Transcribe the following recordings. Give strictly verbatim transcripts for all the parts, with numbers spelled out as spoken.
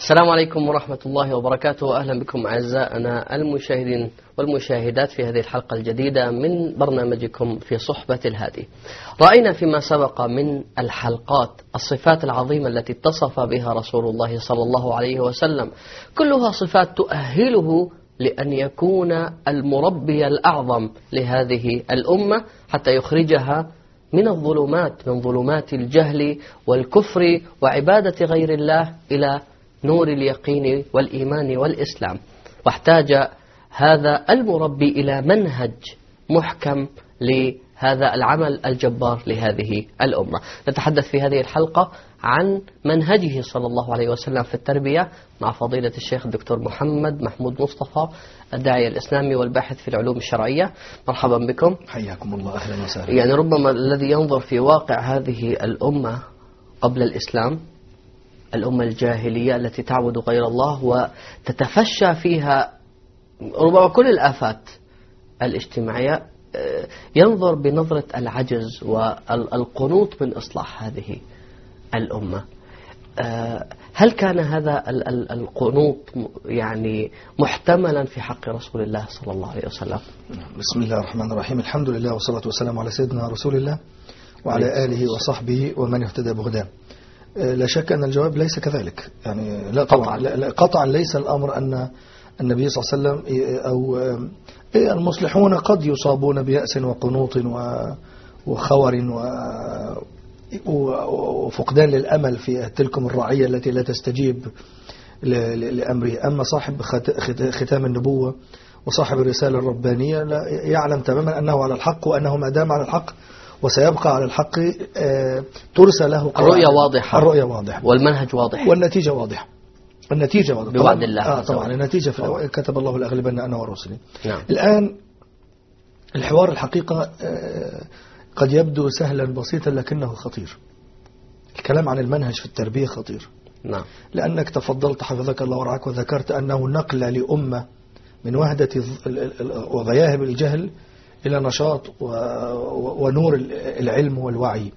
السلام عليكم ورحمة الله وبركاته. أهلا بكم أعزائنا المشاهدين والمشاهدات في هذه الحلقة الجديدة من برنامجكم في صحبة الهادي. رأينا فيما سبق من الحلقات الصفات العظيمة التي اتصف بها رسول الله صلى الله عليه وسلم، كلها صفات تؤهله لأن يكون المربي الأعظم لهذه الأمة حتى يخرجها من الظلمات، من ظلمات الجهل والكفر وعبادة غير الله إلى نور اليقين والإيمان والإسلام. واحتاج هذا المربي إلى منهج محكم لهذا العمل الجبار لهذه الأمة. نتحدث في هذه الحلقة عن منهجه صلى الله عليه وسلم في التربية مع فضيلة الشيخ الدكتور محمد محمود مصطفى، الداعية الإسلامي والباحث في العلوم الشرعية. مرحبا بكم. حياكم الله، أهلا وسهلا. يعني ربما الذي ينظر في واقع هذه الأمة قبل الإسلام، الأمة الجاهلية التي تعبد غير الله وتتفشى فيها ربما كل الآفات الاجتماعية، ينظر بنظرة العجز والقنوط من إصلاح هذه الأمة. هل كان هذا القنوط يعني محتملا في حق رسول الله صلى الله عليه وسلم؟ بسم الله الرحمن الرحيم، الحمد لله والصلاة والسلام على سيدنا رسول الله وعلى آله وصحبه ومن اهتدى بهداه. لا شك أن الجواب ليس كذلك، يعني لا طبعا لا قطعا ليس الأمر أن النبي صلى الله عليه وسلم أو المصلحون قد يصابون بيأس وقنوط وخور وفقدان للأمل في تلكم الرعية التي لا تستجيب لأمره. أما صاحب ختام النبوة وصاحب الرسالة الربانية لا يعلم تماما أنه على الحق، وأنه ما دام على الحق وسيبقى على الحق ترسى له الرؤية واضحة، الرؤية واضحة والمنهج واضح، والنتيجة واضحة. النتيجة واضحة بوعد الله. آه طبعا النتيجة في الأول كتب الله الأغلبن أنا ورسلي. نعم. الآن الحوار الحقيقة آه قد يبدو سهلا بسيطا لكنه خطير. الكلام عن المنهج في التربية خطير. نعم. لأنك تفضلت حفظك الله ورعاك وذكرت أنه نقل لأمة من وهدة وغياهب الجهل إلى نشاط ونور العلم والوعي.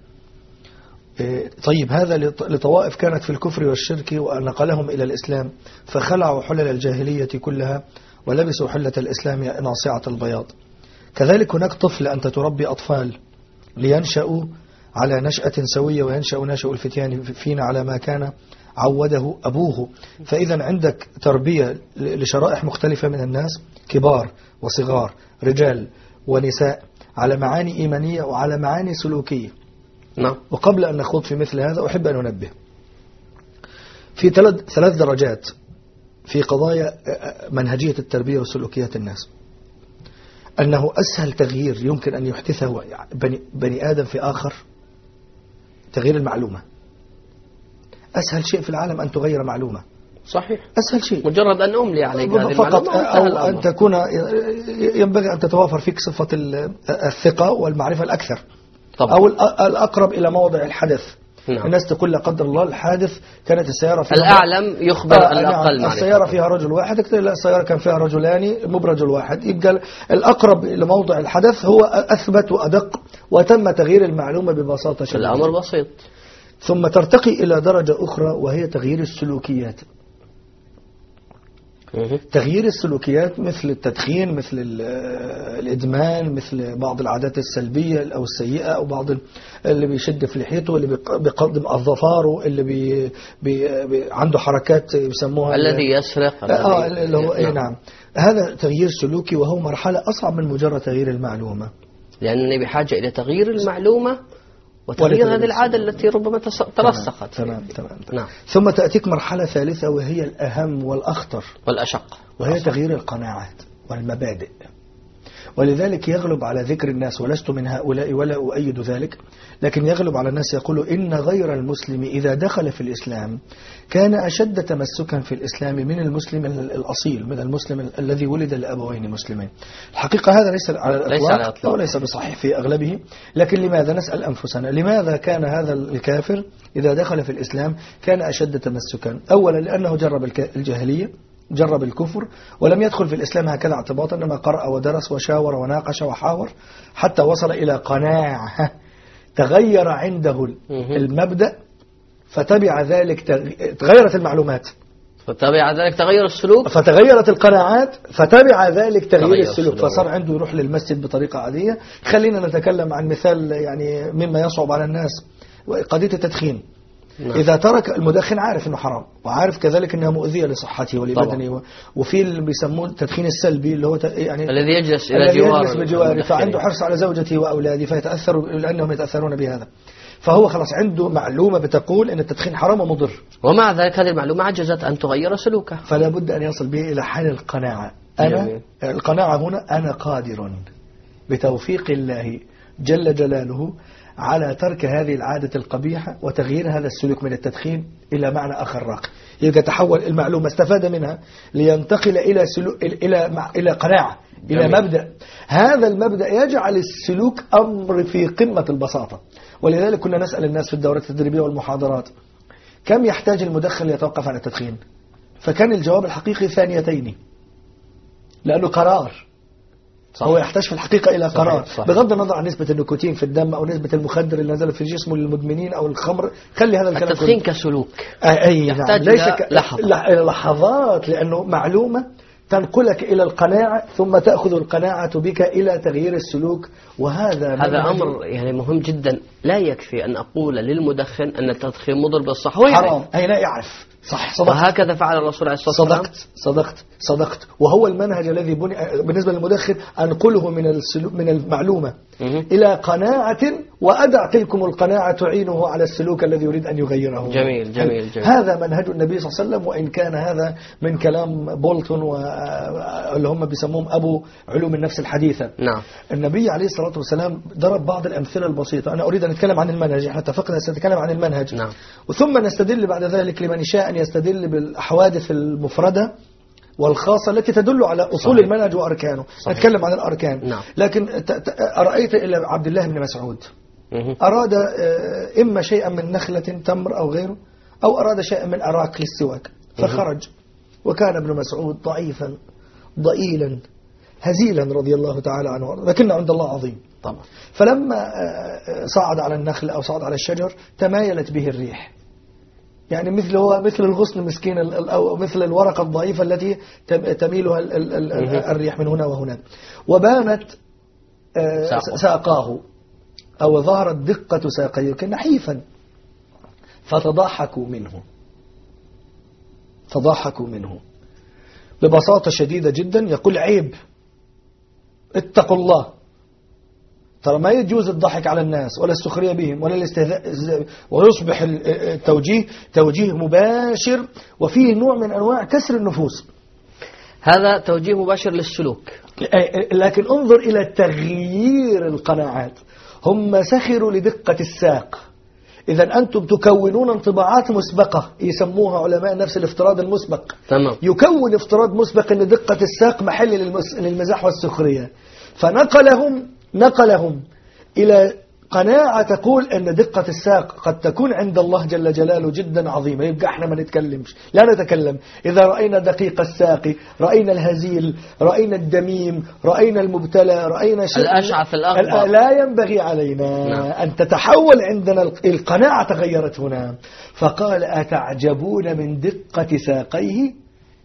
طيب هذا لطوائف كانت في الكفر والشرك ونقلهم إلى الإسلام، فخلعوا حلل الجاهلية كلها ولبسوا حلة الإسلام ناصعة البياض. كذلك هناك طفل أنت تربي أطفال لينشأوا على نشأة سوية، وينشأ ناشئ الفتيان فينا على ما كان عوده أبوه. فإذا عندك تربية لشرائح مختلفة من الناس، كبار وصغار، رجال ونساء، على معاني إيمانية وعلى معاني سلوكية. نعم. وقبل أن نخوض في مثل هذا أحب أن أنبه في ثلاث ثلاث درجات في قضايا منهجية التربية وسلوكيات الناس. أنه أسهل تغيير يمكن أن يحدثه بني, بني آدم في آخر تغيير المعلومة. أسهل شيء في العالم أن تغير معلومة. صحيح. أسهل شيء مجرد أن أملي عليك هذه فقط، أو أن تكون ينبغي أن تتوافر فيك صفة الثقة والمعرفة الأكثر. طبعا. أو الأقرب إلى موضع الحدث. نعم. الناس تقول لا قدر الله الحادث كانت السيارة فيها الأعلم يخبر آه الأقل. نعم. السيارة فيها رجل واحد، لا السيارة كان فيها رجلان مو برجل واحد. يبقى الأقرب إلى موضع الحدث هو أثبت وأدق، وتم تغيير المعلومة ببساطة شديدة. الأمر بسيط. ثم ترتقي إلى درجة أخرى وهي تغيير السلوكيات. تغيير السلوكيات مثل التدخين، مثل الإدمان، مثل بعض العادات السلبية أو السيئة، أو بعض اللي بيشد في لحيته، اللي بيقدم أظفاره، اللي بي بي بي عنده حركات يسموها الذي يسرق. آه اللي هو إيه نعم. هذا تغيير سلوكي، وهو مرحلة أصعب من مجرد تغيير المعلومة، لأنني بحاجة إلى تغيير المعلومة وتغيير هذه العادة التي ربما ترسخت. تمام تمام. نعم. ثم تأتيك مرحلة ثالثة وهي الأهم والأخطر والأشق، وهي تغيير القناعات والمبادئ. ولذلك يغلب على ذكر الناس، ولست من هؤلاء ولا أؤيد ذلك، لكن يغلب على الناس يقول إن غير المسلم إذا دخل في الإسلام كان أشد تمسكا في الإسلام من المسلم الأصيل، من المسلم الذي ولد لأبوين مسلمين. الحقيقة هذا ليس على الإطلاق أو ليس بصحيح في أغلبه. لكن لماذا نسأل أنفسنا لماذا كان هذا الكافر إذا دخل في الإسلام كان أشد تمسكا؟ أولا لأنه جرب الجاهلية، جرب الكفر، ولم يدخل في الإسلام هكذا اعتباطا، إنما قرأ ودرس وشاور وناقش وحاور حتى وصل إلى قناعة، تغير عنده المبدأ فتبع ذلك، تغيرت المعلومات فتبع ذلك تغير السلوك، فتغيرت القناعات، فتبع ذلك تغيير, تغيير السلوك, السلوك، فصار عنده يروح للمسجد بطريقة عادية. خلينا نتكلم عن مثال يعني مما يصعب على الناس، قضية التدخين. نعم. إذا ترك المدخن عارف أنه حرام، وعارف كذلك أنها مؤذية لصحته ولبدنه، وفي اللي بيسموه التدخين السلبي اللي هو يعني الذي يجلس إلى جواره بجواره، فعنده حرص على زوجته وأولاده فيتأثر لأنهم يتأثرون بهذا، فهو خلاص عنده معلومة بتقول أن التدخين حرام ومضر، ومع ذلك هذه المعلومة عجزت أن تغير سلوكه، فلا بد أن يصل به إلى حال القناعة. أنا جميل. القناعة هنا أنا قادر بتوفيق الله جل جلاله على ترك هذه العادة القبيحة وتغيير هذا السلوك من التدخين إلى معنى آخر راقي، يبقى تحول المعلومة استفاد منها لينتقل إلى سلوك إلى إلى قناعة، إلى جميل. مبدأ. هذا المبدأ يجعل السلوك أمر في قمة البساطة. ولذلك كنا نسأل الناس في الدورات التدريبية والمحاضرات كم يحتاج المدخن ليتوقف عن التدخين، فكان الجواب الحقيقي ثانيتين، لأنه قرار. صح. هو يحتاج في الحقيقة إلى قرار، صحيح. بغض النظر عن نسبة النيكوتين في الدم أو نسبة المخدر اللي نزلت في جسمه للمدمنين أو الخمر، خلي هذا الكلام. التدخين كسلوك أي يحتاج نعم. ليس إلى لحظة. لحظات، لأنه معلومة تنقلك إلى القناعة، ثم تأخذ القناعة بك إلى تغيير السلوك. وهذا هذا أمر يعني مهم جدا. لا يكفي أن أقول للمدخن أن التدخين مضر بالصحة حرام، أي لا يعرف. صح، صدقت. وهكذا فعل الرسول عليه الصلاة والسلام. صدقت صدقت صدقت وهو المنهج الذي بني بالنسبة للمدخن، أنقله من السلوك من المعلومة م- إلى قناعة، وأدع تلكم القناعة تعينه على السلوك الذي يريد أن يغيره. جميل جميل جميل. هذا منهج النبي صلى الله عليه وسلم، وإن كان هذا من كلام بولتون واللي هم بيسموهم أبو علوم النفس الحديثة. نعم. النبي عليه الصلاة والسلام ضرب بعض الأمثلة البسيطة. أنا أريد أن أتكلم عن المنهج، احنا اتفقنا سنتكلم عن المنهج. نعم. وثم نستدل بعد ذلك لمن شاء أن يستدل بالحوادث المفردة والخاصة التي تدل على أصول صحيح. المنهج وأركانه. صحيح. نتكلم عن الأركان. نعم. لكن أرأيت إلى عبد الله بن مسعود أراد إما شيئا من نخلة تمر أو غيره، أو أراد شيئا من أراك للسواك، فخرج، وكان ابن مسعود ضعيفا ضئيلا هزيلا رضي الله تعالى عنه، لكن عند الله عظيم طبعا. فلما صعد على النخل أو صعد على الشجر تمايلت به الريح، يعني مثل هو مثل الغصن المسكين أو مثل الورقة الضعيفة التي تميلها الريح من هنا وهناك، وبانت ساقاه أو ظهرت دقة ساقيه كنحيفا، فتضحكوا منه تضحكوا منه ببساطة شديدة جدا. يقول عيب، اتقوا الله، ترى ما يجوز الضحك على الناس ولا السخرية بهم ولا الاستهزاء، ويصبح التوجيه توجيه مباشر وفيه نوع من أنواع كسر النفوس. هذا توجيه مباشر للسلوك. لكن انظر إلى تغيير القناعات. هم سخروا لدقة الساق، إذا أنتم تكونون انطباعات مسبقة يسموها علماء النفس الافتراض المسبق. تمام. يكون افتراض مسبق أن دقة الساق محل للمزاح والسخرية، فنقلهم نقلهم إلى قناعة تقول أن دقة الساق قد تكون عند الله جل جلاله جدا عظيمة. يبقى احنا ما نتكلمش، لا نتكلم. إذا رأينا دقيق الساق، رأينا الهزيل، رأينا الدميم، رأينا المبتلى، رأينا شيء الأشعث الأغبر، لا ينبغي علينا نعم. أن تتحول عندنا القناعة. تغيرت هنا، فقال أتعجبون من دقة ساقيه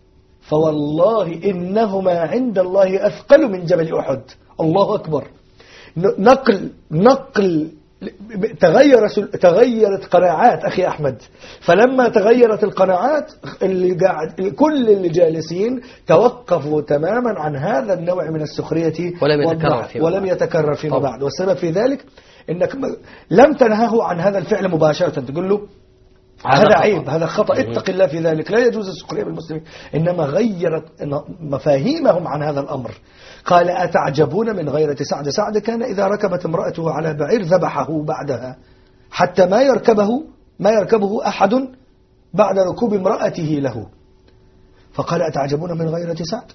فوالله إنهما عند الله أثقل من جبل أحد. الله أكبر. نقل نقل تغير تغيرت قناعات أخي أحمد. فلما تغيرت القناعات اللي قاعد كل اللي جالسين توقفوا تماما عن هذا النوع من السخرية ولم يتكرر فيما ولم يتكرر فيما بعد. والسبب في ذلك إنك لم تنهه عن هذا الفعل مباشرة، تقول له هذا عيب، هذا خطأ، اتق الله في ذلك، لا يجوز السخرية بالمسلمين. إنما غيرت مفاهيمهم عن هذا الأمر. قال أتعجبون من غيرة سعد. سعد كان إذا ركبت امرأته على بعير ذبحه بعدها حتى ما يركبه ما يركبه أحد بعد ركوب امرأته له. فقال أتعجبون من غيرة سعد،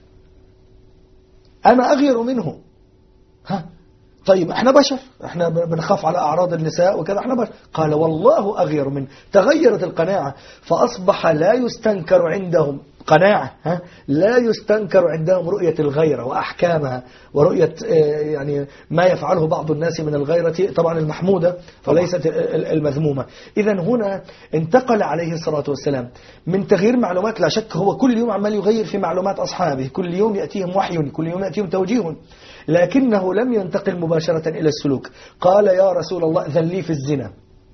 أنا أغير منه. ها طيب احنا بشر، احنا بنخاف على أعراض النساء وكذا، احنا بشر. قال والله أغير منه. تغيرت القناعة، فأصبح لا يستنكر عندهم قناعة، ها؟ لا يستنكر عندهم رؤية الغيرة وأحكامها ورؤية يعني ما يفعله بعض الناس من الغيرة طبعا المحمودة وليست المذمومة. إذن هنا انتقل عليه الصلاة والسلام من تغيير معلومات، لا شك هو كل يوم عمال يغير في معلومات أصحابه، كل يوم يأتيهم وحي، كل يوم يأتيهم توجيه، لكنه لم ينتقل مباشرة إلى السلوك. قال يا رسول الله ذن لي في الزنا.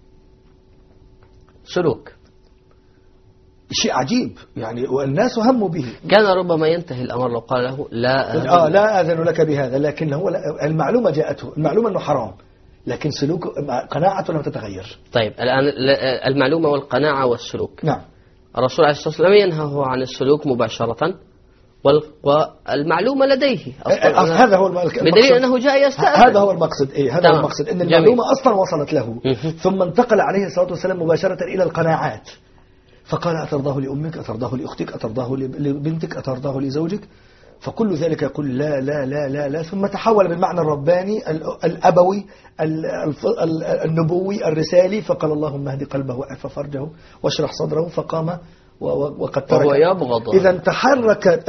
سلوك شيء عجيب يعني، والناس هموا به. كان ربما ينتهي الأمر لو قال له لا أذن, آه لا أذن لك بهذا، لكن هو المعلومة جاءته، المعلومة أنه حرام، لكن سلوك قناعته لم تتغير. طيب الآن المعلومة والقناعة والسلوك. نعم. الرسول عليه الصلاة والسلام لم ينهه عن السلوك مباشرة، والمعلومة لديه أصلا. هذا هو المقصد، بدليل أنه جاء يستأذن. هذا هو المقصد. إيه هذا هو المقصد، إن المعلومة أصلا وصلت له، ثم انتقل عليه الصلاة والسلام مباشرة إلى القناعات، فقال أترضاه لأمك، أترضاه لأختك، أترضاه لبنتك، أترضاه لزوجك، فكل ذلك يقول لا لا لا لا لا، ثم تحول بالمعنى الرباني الأبوي النبوي الرسالي، فقال اللهم اهد قلبه واعف فرجه واشرح صدره، فقام وقد ترك. وهو يبغض. إذا تحرك،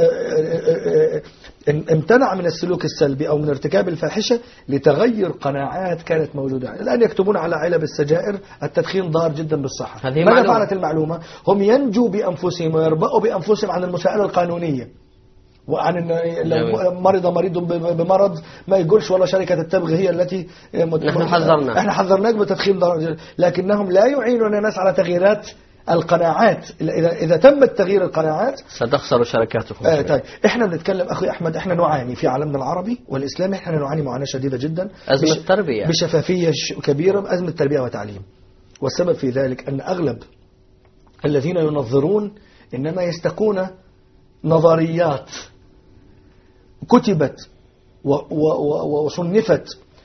امتنع من السلوك السلبي أو من ارتكاب الفاحشة لتغير قناعات كانت موجودة. الآن يكتبون على علب السجائر التدخين ضار جدا بالصحة. ماذا فعلت المعلومة؟ هم ينجوا بأنفسهم ويربأوا بأنفسهم عن المساءلة القانونية، وعن لو مرض مريض بمرض ما يقولش والله شركة التبغ هي التي نحن حذرنا احنا حذرناك بتدخين ضار، لكنهم لا يعينون الناس على تغييرات القناعات. إذا إذا تم تغيير القناعات ستخسر شركاتكم. آه طيب احنا بنتكلم أخي أحمد، احنا نعاني في عالمنا العربي والإسلامي، احنا نعاني معاناة شديدة جدا، أزمة بش تربية بشفافية كبيرة، بأزمة تربية وتعليم. والسبب في ذلك أن أغلب الذين ينظرون إنما يستقون نظريات كتبت وصنفت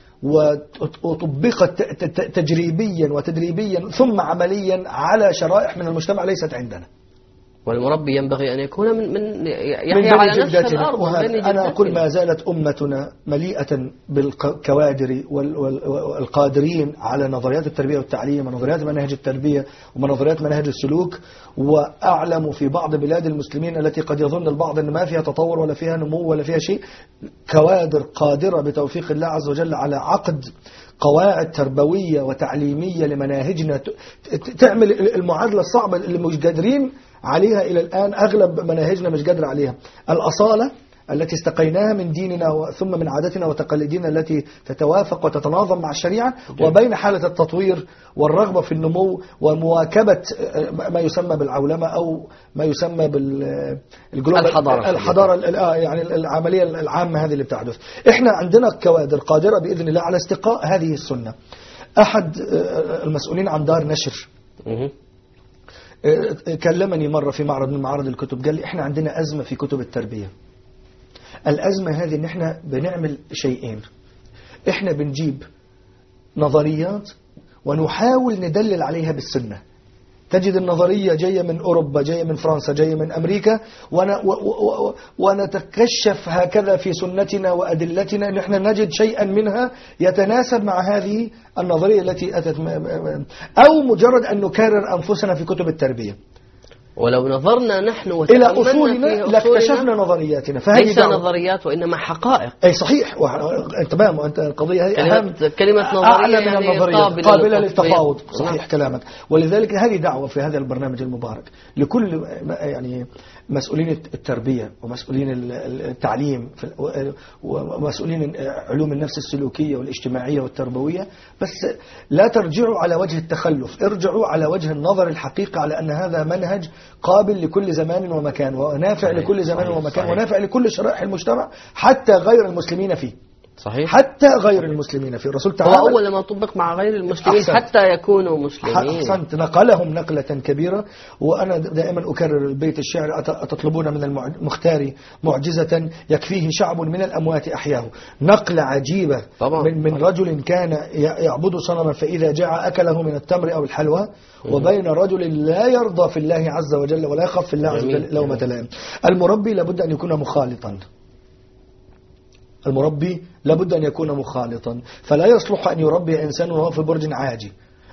وطبقت تجريبيا وتدريبيا ثم عمليا على شرائح من المجتمع ليست عندنا. والمربي ينبغي أن يكون من من يحيى على نفس الأرض. أنا أقول ما زالت أمتنا مليئة بالكوادر والقادرين على نظريات التربية والتعليم ونظريات مناهج التربية ونظريات مناهج السلوك. وأعلم في بعض بلاد المسلمين التي قد يظن البعض أن ما فيها تطور ولا فيها نمو ولا فيها شيء، كوادر قادرة بتوفيق الله عز وجل على عقد قواعد تربوية وتعليمية لمناهجنا تعمل المعادلة الصعبة اللي مش قادرين عليها إلى الآن. أغلب مناهجنا مش قادرة عليها. الأصالة التي استقيناها من ديننا ثم من عاداتنا وتقاليدنا التي تتوافق وتتناظم مع الشريعة، وبين حالة التطوير والرغبة في النمو ومواكبة ما يسمى بالعولمة أو ما يسمى بالحضارة الحضارة يعني العملية العامة هذه اللي بتحدث. إحنا عندنا كوادر قادرة بإذن الله على استقاء هذه السنة. أحد المسؤولين عن دار نشر كلمني مرة في معرض من معارض الكتب، قال لي إحنا عندنا أزمة في كتب التربية. الأزمة هذه إن إحنا بنعمل شيئين، إحنا بنجيب نظريات ونحاول ندلل عليها بالسنة. تجد النظرية جاية من أوروبا، جاية من فرنسا، جاية من أمريكا، ونتكشف هكذا في سنتنا وأدلتنا أن احنا نجد شيئا منها يتناسب مع هذه النظرية التي أتت، أو مجرد أن نكرر أنفسنا في كتب التربية. ولو نظرنا نحن إلى أصولنا لاكتشفنا نظرياتنا. ليس نظريات وإنما حقائق. أي صحيح. تمام. وأنت القضية هي أهم كلمة نظرية أعلى من النظرية قابلة, قابلة للتفاوض. صحيح كلامك. ولذلك هذه دعوة في هذا البرنامج المبارك لكل يعني مسؤولين التربية ومسؤولين التعليم ومسؤولين علوم النفس السلوكية والاجتماعية والتربوية، بس لا ترجعوا على وجه التخلف، ارجعوا على وجه النظر الحقيقي على أن هذا منهج قابل لكل زمان ومكان ونافع صحيح. لكل زمان صحيح. ومكان صحيح. ونافع لكل شرائح المجتمع حتى غير المسلمين فيه. صحيح. حتى غير المسلمين فيه. الرسول تعالى هو أول ما طبق مع غير المسلمين أحسنت. حتى يكونوا مسلمين. أحسنت. نقلهم نقلة كبيرة. وأنا دائما أكرر البيت الشعر: أتطلبون من المختار معجزة يكفيه شعب من الأموات أحياه. نقلة عجيبة طبعا. من, من رجل كان يعبد صنما فإذا جاع أكله من التمر أو الحلوى، وبين رجل لا يرضى في الله عز وجل ولا يخاف في الله عز وجل لومة لائم. المربي لابد أن يكون مخالطا. المربي لابد أن يكون مخالطا، فلا يصلح أن يربي إنسان وهو في برج عاجي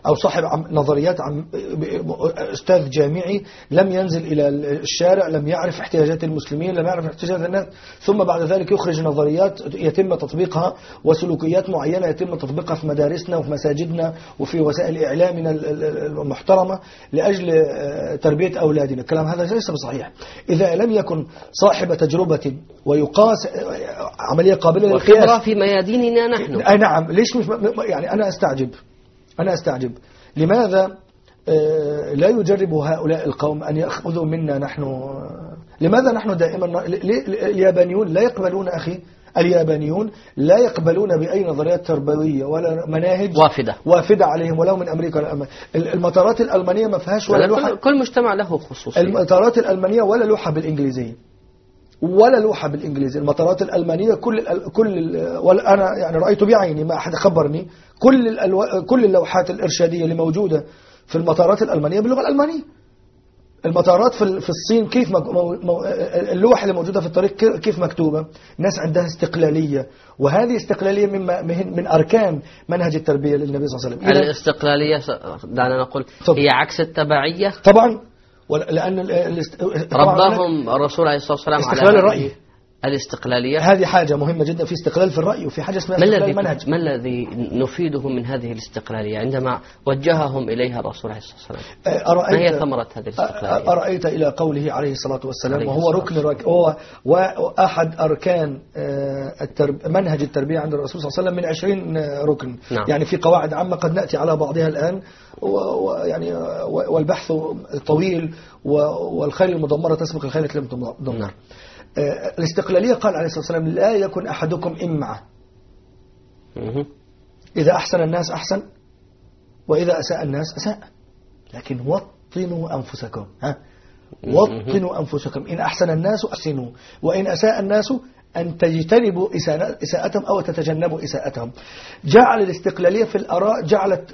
أو صاحب نظريات عم أستاذ جامعي لم ينزل إلى الشارع، لم يعرف احتياجات المسلمين، لم يعرف احتياجات الناس، ثم بعد ذلك يخرج نظريات يتم تطبيقها وسلوكيات معينة يتم تطبيقها في مدارسنا وفي مساجدنا وفي وسائل إعلامنا المحترمة لأجل تربية أولادنا. الكلام هذا ليس بصحيح. إذا لم يكن صاحب تجربة ويقاس عملية قابلة للقياس في مياديننا نحن. أي نعم. ليش مش يعني أنا أستعجب أنا أستعجب لماذا لا يجرب هؤلاء القوم أن يأخذوا منا نحن؟ لماذا نحن دائما اليابانيون لا يقبلون أخي اليابانيون لا يقبلون بأي نظريات تربوية ولا مناهج وافدة وافدة عليهم، ولو من أمريكا ولا المطارات الألمانية ما فيهاش ولا لوحة. كل مجتمع له خصوصية. المطارات الألمانية ولا لوحة بالإنجليزية ولا لوحة بالإنجليزية. المطارات الألمانية كل ال كل ال ولا أنا يعني رأيت بعيني ما أحد خبرني كل الألو كل اللوحات الإرشادية اللي موجودة في المطارات الألمانية باللغة الألمانية. المطارات في في الصين كيف مو اللوحة اللي موجودة في الطريق كيف مكتوبة؟ الناس عندها استقلالية، وهذه استقلالية من من أركان منهج التربية للنبي صلى الله عليه وسلم. الاستقلالية دعنا نقول هي عكس التبعية طبعا، لأن ربهم الرسول عليه الصلاة والسلام على استقلال الرأي. الاستقلالية هذه حاجة مهمة جدا، في استقلال في الرأي وفي حاجة اسمها استقلال المنهج. ما الذي نفيده من هذه الاستقلالية عندما وجههم إليها الرسول عليه الصلاة والسلام؟ أرأيت ما هي ثمرة هذه الاستقلالية؟ أرأيت إلى قوله عليه الصلاة والسلام وهو ركن رك هو وأحد أركان الترب منهج التربية عند الرسول صلى الله عليه وسلم من عشرين ركن. نعم. يعني في قواعد عامة قد نأتي على بعضها الآن، ويعني والبحث طويل، والخيل المدمرة تسبق الخيل لم تدمر. نعم. الاستقلالية قال عليه الصلاة والسلام لا يكن أحدكم إمعة، إذا أحسن الناس أحسن وإذا أساء الناس أساء، لكن وطنوا أنفسكم ها وطنوا أنفسكم إن أحسن الناس أحسنوا وإن أساء الناس أن تجتنبوا إساءتهم أو تتجنبوا إساءتهم. جعل الاستقلالية في الآراء، جعلت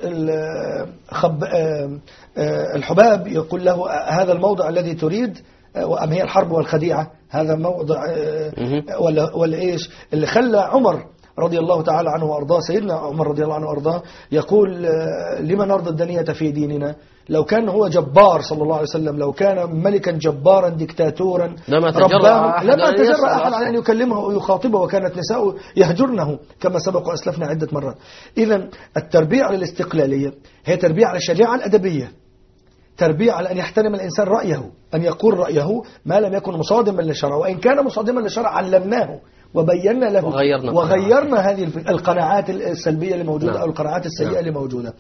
الحباب يقول له هذا الموضع الذي تريد وأم هي الحرب والخديعة، هذا موضع ولا ولا إيش اللي خلى عمر رضي الله تعالى عنه وأرضاه، سيدنا عمر رضي الله عنه وأرضاه يقول لما نرضى الدنية في ديننا؟ لو كان هو جبار صلى الله عليه وسلم، لو كان ملكا جبارا ديكتاتورا لما تجرأ لما تجرأ أحد على أن يكلمه ويخاطبه، وكانت نساء يهجرنه كما سبق وأسلفنا عدة مرات. إذن التربية على الاستقلالية هي تربية على الشجاعة الأدبية، تربية على أن يحترم الإنسان رأيه، أن يقول رأيه ما لم يكن مصادما للشرع، وإن كان مصادما للشرع علمناه وبينا له وغيرنا, وغيرنا هذه القناعات السلبية اللي موجودة. نعم. أو القناعات السيئة. نعم. اللي موجودة.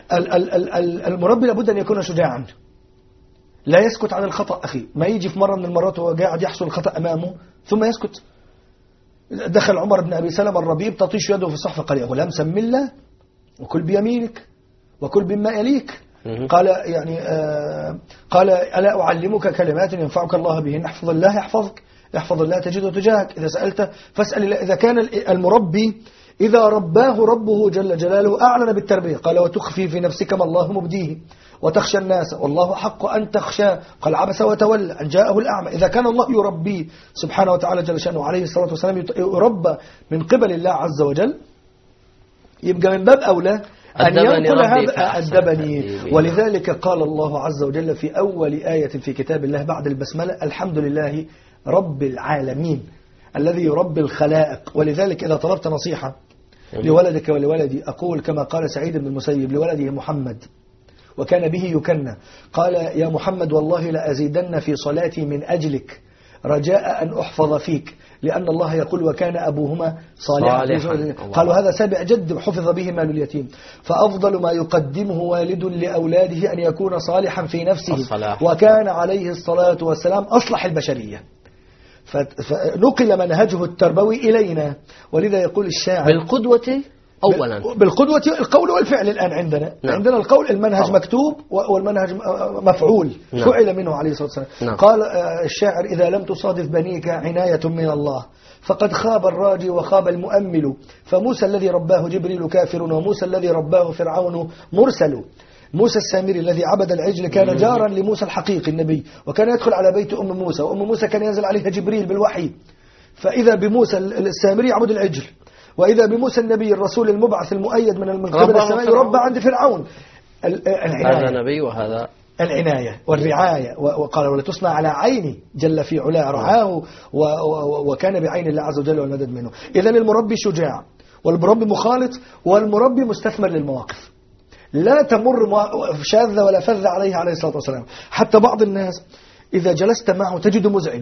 المربي لابد أن يكون شجاعا، لا يسكت عن الخطأ أخي. ما يجي في مرة من المرات وهو قاعد يحصل الخطأ أمامه ثم يسكت. دخل عمر بن أبي سلمة الربيب تطيش يده في الصحفة، قال يا غلام سم الله وكل بيمينك وكل بما يليك. قال يعني آه قال ألا أعلمك كلمات ينفعك الله بهن؟ احفظ الله يحفظك، احفظ الله تجده تجاهك، إذا سألت فاسأل الله. إذا كان المربي إذا رباه ربه جل جلاله أعلن بالتربية، قال وتخفي في نفسك ما الله مبديه وتخشى الناس والله حق أن تخشى، قال عبس وتولى أن جاءه الأعمى. إذا كان الله يربي سبحانه وتعالى جل شأنه عليه الصلاة والسلام يربى من قبل الله عز وجل، يبقى من باب أولى أن ينقل هذا أدبني. ولذلك قال الله عز وجل في أول آية في كتاب الله بعد البسملة الحمد لله رب العالمين الذي يربي الخلائق. ولذلك إذا طلبت نصيحة لولدك ولولدي أقول كما قال سعيد بن المسيب لولده محمد وكان به يكنى، قال يا محمد والله لأزيدن في صلاتي من أجلك رجاء أن أحفظ فيك، لأن الله يقول وكان أبوهما صالحا. قالوا هذا سابع جد حفظ به مال اليتيم. فأفضل ما يقدمه والد لأولاده أن يكون صالحا في نفسه الصلاح. وكان عليه الصلاة والسلام أصلح البشرية، فنقل منهجه التربوي إلينا. ولذا يقول الشاعر بالقدوة أولا، بالقدوة القول والفعل. الآن عندنا نعم. عندنا القول المنهج طبعا. مكتوب والمنهج مفعول نعم. فعل منه عليه الصلاة والسلام نعم. قال الشاعر إذا لم تصادف بنيك عناية من الله فقد خاب الراجي وخاب المؤمل، فموسى الذي رباه جبريل كافر وموسى الذي رباه فرعون مرسل. موسى السامري الذي عبد العجل كان جارا لموسى الحقيقي النبي، وكان يدخل على بيت أم موسى، وأم موسى كان ينزل عليها جبريل بالوحي، فإذا بموسى السامري يعبد العجل، وإذا بموسى النبي الرسول المبعث المؤيد من قبل السماء يربى عند فرعون. العناية. هذا نبي وهذا العناية والرعاية، وقال ولا تصنع على عيني جل في علاه، رعاه وكان بعين الله عز وجل والمدد منه. إذن المربي شجاع، والمربي مخالط، والمربي مستثمر للمواقف، لا تمر شاذة ولا فذة عليه عليه الصلاة والسلام. حتى بعض الناس إذا جلست معه تجد مزعج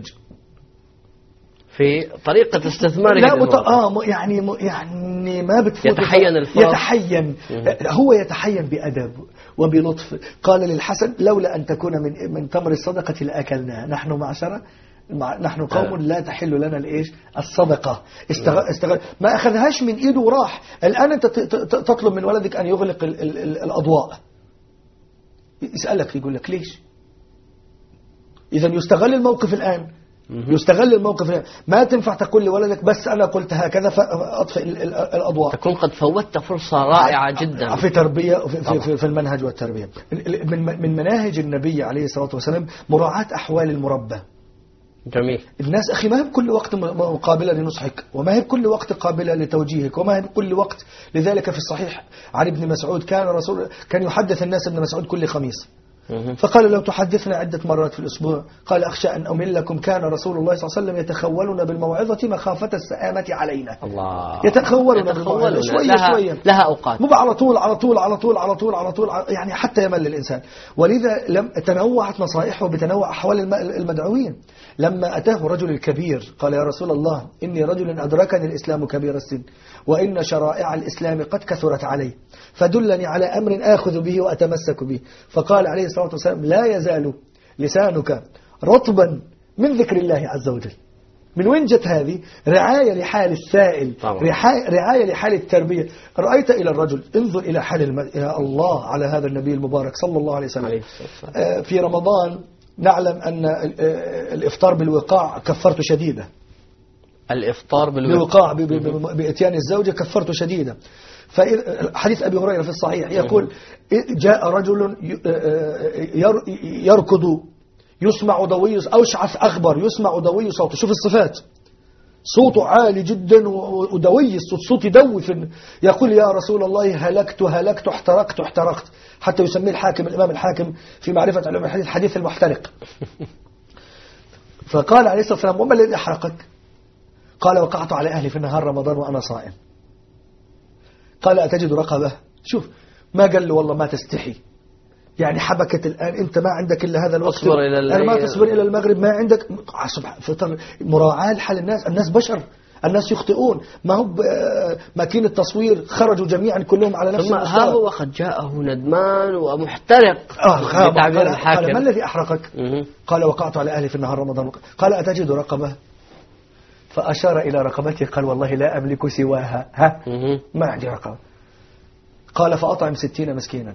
في طريقة استثماره لا مت... آه يعني م... يعني ما بتفوت يتحين الفرص، يتحين هو يتحين بأدب وبلطف. قال للحسن لولا أن تكون من من تمر الصدقة لأكلناه، نحن معشرة نحن قوم لا تحل لنا الإيش الصدقة. استغ... استغ... ما أخذهاش من إيده وراح. الآن أنت ت... ت... تطلب من ولدك أن يغلق ال... ال... ال... الأضواء، يسألك يقول لك ليش؟ إذن يستغل الموقف الآن، يستغل الموقف الآن. ما تنفع تقول لولدك بس أنا قلت هكذا فأطفئ الأضواء. تكون قد فوتت فرصة رائعة جدا في تربية في, في, في المنهج والتربية. من من مناهج النبي عليه الصلاة والسلام مراعاة أحوال المربى. جميل. الناس أخي ما هي بكل وقت قابلة لنصحك، وما هي بكل وقت قابلة لتوجيهك، وما هي بكل وقت. لذلك في الصحيح عن ابن مسعود كان رسول كان يحدث الناس ابن مسعود كل خميس، فقال لو تحدثنا عدة مرات في الأسبوع، قال أخشى أن أملكم. كان رسول الله صلى الله عليه وسلم يتخولنا بالموعظة مخافة السآمة علينا. الله. يتخولنا بالموعظة شوية لها شوية، لها أوقات، مو على طول على طول على طول على طول على طول يعني حتى يمل الإنسان. ولذا لم تنوعت نصائحه بتنوع أحوال المدعوين. لما أتاه رجل الكبير قال يا رسول الله إني رجل أدركني الإسلام كبير السن، وإن شرائع الإسلام قد كثرت علي، فدلني على أمر آخذ به وأتمسك به. فقال عليه الصلاة والسلام لا يزال لسانك رطبا من ذكر الله عز وجل. من وين جت هذه؟ رعاية لحال السائل، رعاية لحال التربية. رأيت إلى الرجل، انظر إلى حال الم... يا الله على هذا النبي المبارك صلى الله عليه وسلم. في رمضان نعلم أن الإفطار بالوقاع كفرته شديدة. الإفطار بالوقاع بإتيان الزوجة كفرته شديدة. فحديث أبي هريرة في الصحيح يقول جاء رجل يركض يسمع ضوي أوشعث أخبر يسمع ضوي صوته. شوف الصفات، صوته عالي جدا ودوي الصوت، صوت يدوي في. يقول يا رسول الله هلكت هلكت احترقت احترقت، حتى يسميه الحاكم الإمام الحاكم في معرفة علوم الحديث حديث المحترق. فقال عليه الصلاة والسلام وما الذي أحرقك؟ قال وقعت على أهلي في نهار رمضان وأنا صائم. قال أتجد رقبة؟ شوف ما قال له والله ما تستحي، يعني حبكت الآن أنت ما عندك إلا هذا الوقت، أنا ما تصبر إلى المغرب ما عندك. سبحان مراعاة لحال الناس. الناس بشر، الناس يخطئون، ما هو ماكين التصوير خرجوا جميعا كلهم على نفس المستوى. هذا وقد جاءه ندمان ومحترق آه بتعبير الحاكم. قال ما الذي أحرقك؟ قال وقعت على أهلي في النهار رمضان. قال أتجد رقبة؟ فأشار إلى رقبته قال والله لا أملك سواها، ها ما عندي رقبة. قال فأطعم ستين مسكينا.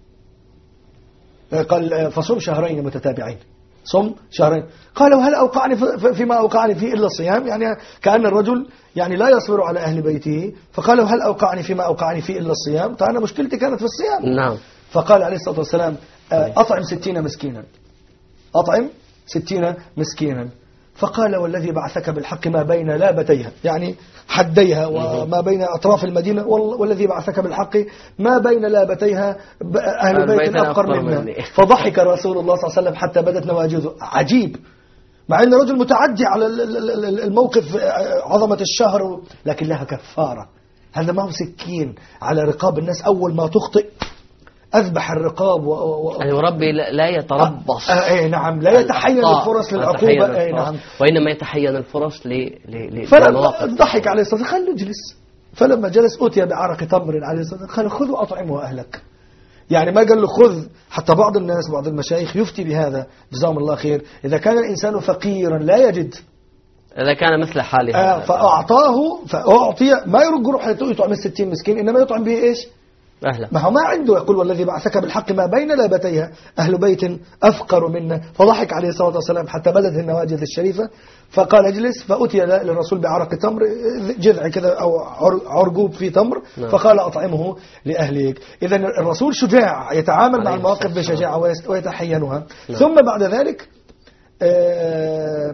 قال فصم شهرين متتابعين، صم شهرين. قال وهل أوقعني فيما أوقعني فيه إلا الصيام؟ يعني كأن الرجل يعني لا يصبر على أهل بيته. فقال وهل أوقعني فيما أوقعني فيه إلا الصيام؟ طيب أنا مشكلتي كانت في الصيام. نعم. فقال عليه الصلاة والسلام أطعم ستين مسكينا، أطعم ستين مسكينا. فقال والذي بعثك بالحق ما بين لابتيها، يعني حديها وما بين أطراف المدينة، والذي بعثك بالحق ما بين لابتيها أهل بيت أفقر منا. فضحك رسول الله صلى الله عليه وسلم حتى بدت نواجذه. عجيب، مع أن رجل متعدي على الموقف عظمة الشهر، لكن لها كفارة. هذا ما هو سكين على رقاب الناس. أول ما تخطئ أذبح الرقاب و... و... يعني ربي لا يتربص. آه آه نعم، لا يتحين الفرص للعقوبة. آه نعم. وإنما يتحين الفرص ل ل فلما ضحك عليه الصلاة والسلام خلوا اجلس. فلما جلس أتي بعرق تمر عليه الصلاة والسلام قال خذوا أطعموا أهلك. يعني ما قال له خذ. حتى بعض الناس بعض المشايخ يفتي بهذا جزاهم الله خير، إذا كان الإنسان فقيرا لا يجد، إذا كان مثل حاله آه فأعطاه فأعطي ما يرق روح يطعم الستين مسكين، إنما يطعم به إيش؟ أهلا. ما هو ما عنده. يقول والذي بعثك بالحق ما بين لابتيها أهل بيت أفقر منا. فضحك عليه الصلاة والسلام حتى بدت النواجذ الشريفة. فقال اجلس. فأتي للرسول بعرق تمر، جذع كذا أو عرقوب في تمر. نعم. فقال أطعمه لأهلك. إذا الرسول شجاع، يتعامل مع المواقف بشجاعة ويتحينها. نعم. ثم بعد ذلك آآ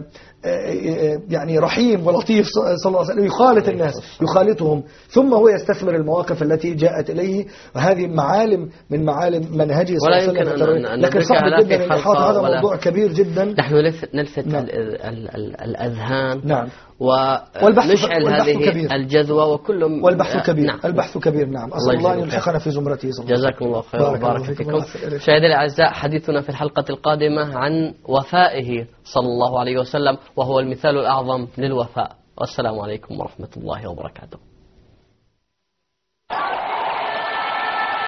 يعني رحيم ولطيف صلى الله عليه وسلم، يخالط الناس، يخالطهم، ثم هو يستثمر المواقف التي جاءت إليه، وهذه معالم من معالم منهجه صلى الله عليه وسلم. لكن صعب جدا الإحاطة، هذا موضوع كبير جدا. نحن نلفت نعم. الأذهان نعم. ونشعل هذه كبير. الجذوة وكل والبحث كبير. نعم. البحث كبير. نعم. أسأل الله أن يلحقنا في زمرته. جزاكم الله خير وبارك فيكم. مشاهدينا الأعزاء، حديثنا في الحلقة القادمة عن وفائه صلى الله عليه وسلم، وهو المثال الأعظم للوفاء. والسلام عليكم ورحمة الله وبركاته.